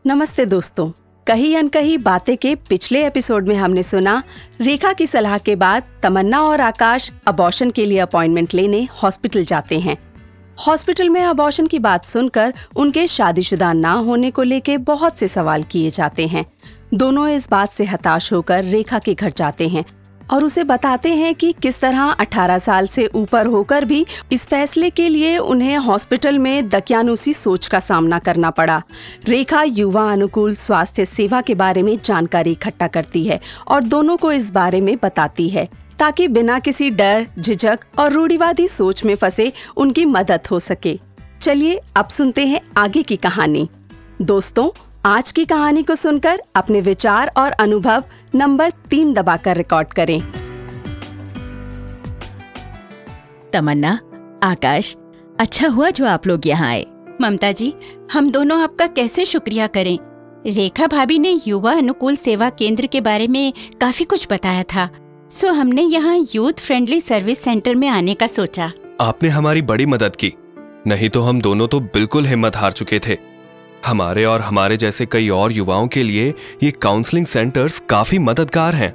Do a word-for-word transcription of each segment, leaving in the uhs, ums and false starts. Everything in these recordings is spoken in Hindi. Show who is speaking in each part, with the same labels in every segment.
Speaker 1: नमस्ते दोस्तों, कहीं अनकहीं बातें के पिछले एपिसोड में हमने सुना रेखा की सलाह के बाद तमन्ना और आकाश अबॉर्शन के लिए अपॉइंटमेंट लेने हॉस्पिटल जाते हैं। हॉस्पिटल में अबॉर्शन की बात सुनकर उनके शादीशुदा ना होने को लेके बहुत से सवाल किए जाते हैं। दोनों इस बात से हताश होकर रेखा के घर जाते हैं और उसे बताते हैं कि किस तरह अठारह साल से ऊपर होकर भी इस फैसले के लिए उन्हें हॉस्पिटल में दकियानुसी सोच का सामना करना पड़ा। रेखा युवा अनुकूल स्वास्थ्य सेवा के बारे में जानकारी इकट्ठा करती है और दोनों को इस बारे में बताती है ताकि बिना किसी डर, झिझक और रूढ़िवादी सोच में फंसे उनकी मदद हो सके। चलिए अब सुनते हैं आगे की कहानी। दोस्तों, आज की कहानी को सुनकर अपने विचार और अनुभव नंबर तीन दबाकर रिकॉर्ड करें।
Speaker 2: तमन्ना, आकाश, अच्छा हुआ जो आप लोग यहाँ आए।
Speaker 3: ममता जी, हम दोनों आपका कैसे शुक्रिया करें। रेखा भाभी ने युवा अनुकूल सेवा केंद्र के बारे में काफी कुछ बताया था, सो हमने यहाँ यूथ फ्रेंडली सर्विस सेंटर में आने का सोचा।
Speaker 4: आपने हमारी बड़ी मदद की, नहीं तो हम दोनों तो बिल्कुल हिम्मत हार चुके थे। हमारे और हमारे जैसे कई और युवाओं के लिए ये काउंसलिंग सेंटर्स काफी मददगार हैं।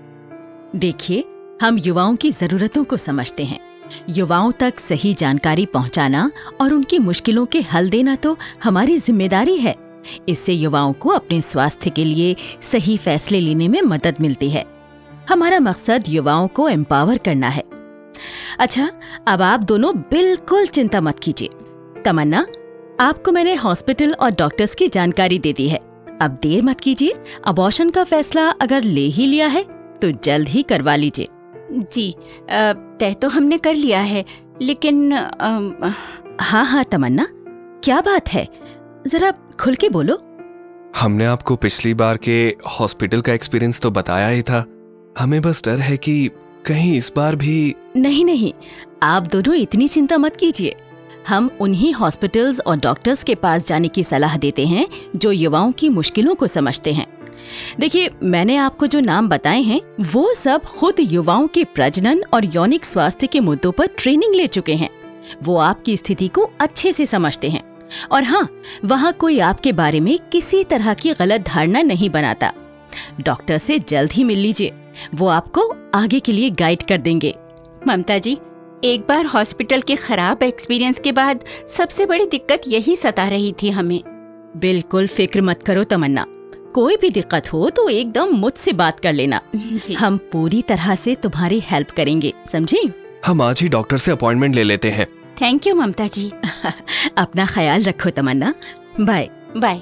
Speaker 2: देखिए, हम युवाओं की जरूरतों को समझते हैं। युवाओं तक सही जानकारी पहुंचाना और उनकी मुश्किलों के हल देना तो हमारी जिम्मेदारी है। इससे युवाओं को अपने स्वास्थ्य के लिए सही फैसले लेने में मदद मिलती है। हमारा मकसद युवाओं को एम्पावर करना है। अच्छा, अब आप दोनों बिल्कुल चिंता मत कीजिए। तमन्ना, आपको मैंने हॉस्पिटल और डॉक्टर्स की जानकारी दे दी है। अब देर मत कीजिए। अबॉर्शन का फैसला अगर ले ही लिया है तो जल्द ही करवा लीजिए।
Speaker 3: जी, तय तो हमने कर लिया है, लेकिन आ...
Speaker 2: हाँ हाँ तमन्ना, क्या बात है, जरा खुल के बोलो।
Speaker 4: हमने आपको पिछली बार के हॉस्पिटल का एक्सपीरियंस तो बताया ही था। हमें बस डर है कि कहीं इस बार भी। नहीं
Speaker 2: नहीं, आप दोनों इतनी चिंता मत कीजिए। हम उन्हीं हॉस्पिटल्स और डॉक्टर्स के पास जाने की सलाह देते हैं जो युवाओं की मुश्किलों को समझते हैं। देखिए, मैंने आपको जो नाम बताए हैं वो सब खुद युवाओं के प्रजनन और यौनिक स्वास्थ्य के मुद्दों पर ट्रेनिंग ले चुके हैं। वो आपकी स्थिति को अच्छे से समझते हैं और हाँ, वहाँ कोई आपके बारे में किसी तरह की गलत धारणा नहीं बनाता। डॉक्टर से जल्द ही मिल लीजिए, वो आपको आगे के लिए गाइड कर देंगे।
Speaker 3: ममता जी, एक बार हॉस्पिटल के खराब एक्सपीरियंस के बाद सबसे बड़ी दिक्कत यही सता रही थी हमें।
Speaker 2: बिल्कुल फिक्र मत करो तमन्ना, कोई भी दिक्कत हो तो एकदम मुझसे बात कर लेना। हम पूरी तरह से तुम्हारी हेल्प करेंगे, समझी?
Speaker 4: हम आज ही डॉक्टर से अपॉइंटमेंट ले लेते हैं।
Speaker 3: Thank you Mamta ji.
Speaker 2: अपना ख्याल रखो तमन्ना। Bye
Speaker 3: bye.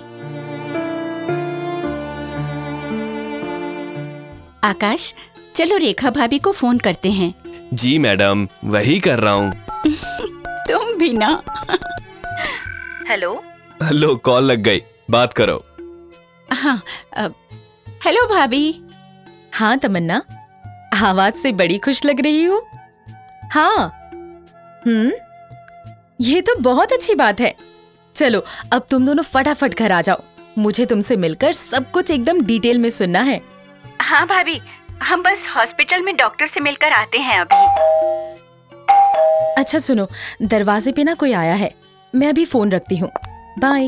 Speaker 3: आकाश, चलो रेखा भाभी को फोन करते हैं।
Speaker 4: जी मैडम, वही कर रहा हूँ।
Speaker 3: तुम भी ना। हेलो
Speaker 4: हेलो, कॉल लग गई, बात करो।
Speaker 3: हाँ, हेलो भाभी।
Speaker 5: हाँ तमन्ना, आवाज से बड़ी खुश लग रही हो। हाँ, हम्म, ये तो बहुत अच्छी बात है। चलो अब तुम दोनों फटाफट घर आ जाओ, मुझे तुमसे मिलकर सब कुछ एकदम डिटेल में सुनना है।
Speaker 3: हाँ भाभी, हम बस हॉस्पिटल में डॉक्टर से मिलकर आते हैं अभी।
Speaker 5: अच्छा सुनो, दरवाजे पे ना कोई आया है, मैं अभी फोन रखती हूँ। बाय।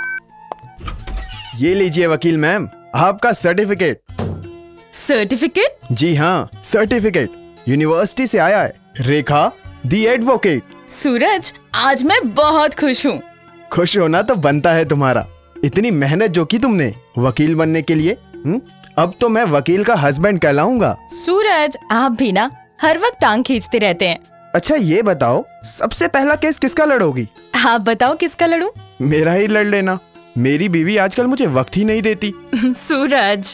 Speaker 6: ये लीजिए वकील मैम, आपका सर्टिफिकेट।
Speaker 5: सर्टिफिकेट?
Speaker 6: जी हाँ, सर्टिफिकेट यूनिवर्सिटी से आया है। रेखा दी एडवोकेट।
Speaker 5: सूरज, आज मैं बहुत खुश हूँ।
Speaker 6: खुश होना तो बनता है तुम्हारा, इतनी मेहनत जो की तुमने वकील बनने के लिए। हुँ? अब तो मैं वकील का हस्बैंड कहलाऊंगा।
Speaker 5: सूरज, आप भी ना हर वक्त टांग खींचते रहते हैं।
Speaker 6: अच्छा ये बताओ, सबसे पहला केस किसका लड़ोगी?
Speaker 5: आप बताओ किसका लड़ूं?
Speaker 6: मेरा ही लड़ लेना, मेरी बीवी आजकल मुझे वक्त ही नहीं देती।
Speaker 5: सूरज,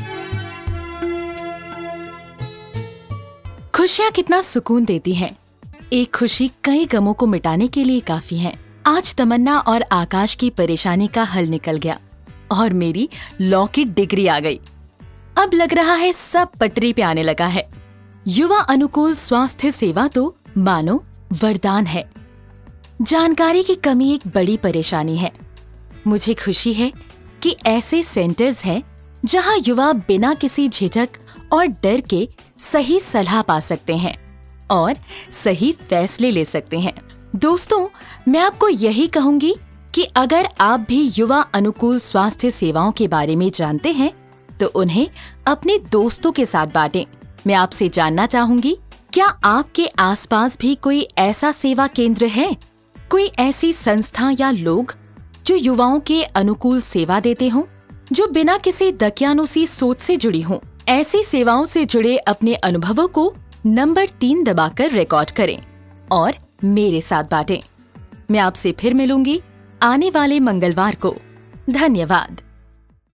Speaker 5: खुशियाँ कितना सुकून देती हैं। एक खुशी कई गमों को मिटाने के लिए काफी है। आज तमन्ना और आकाश की परेशानी का हल निकल गया और मेरी लॉ की डिग्री आ गई। अब लग रहा है सब पटरी पे आने लगा है। युवा अनुकूल स्वास्थ्य सेवा तो मानो वरदान है। जानकारी की कमी एक बड़ी परेशानी है। मुझे खुशी है कि ऐसे सेंटर्स हैं जहां युवा बिना किसी झिझक और डर के सही सलाह पा सकते हैं और सही फैसले ले सकते हैं। दोस्तों, मैं आपको यही कहूंगी कि अगर आप भी युवा अनुकूल स्वास्थ्य सेवाओं के बारे में जानते हैं तो उन्हें अपने दोस्तों के साथ बांटें। मैं आपसे जानना चाहूंगी, क्या आपके आसपास भी कोई ऐसा सेवा केंद्र है, कोई ऐसी संस्था या लोग जो युवाओं के अनुकूल सेवा देते हों, जो बिना किसी दकियानुसी सोच से जुड़ी हों? ऐसी सेवाओं से जुड़े अपने अनुभवों को नंबर तीन दबाकर रिकॉर्ड करें और मेरे साथ बांटें। मैं आपसे फिर मिलूंगी आने वाले मंगलवार को। धन्यवाद।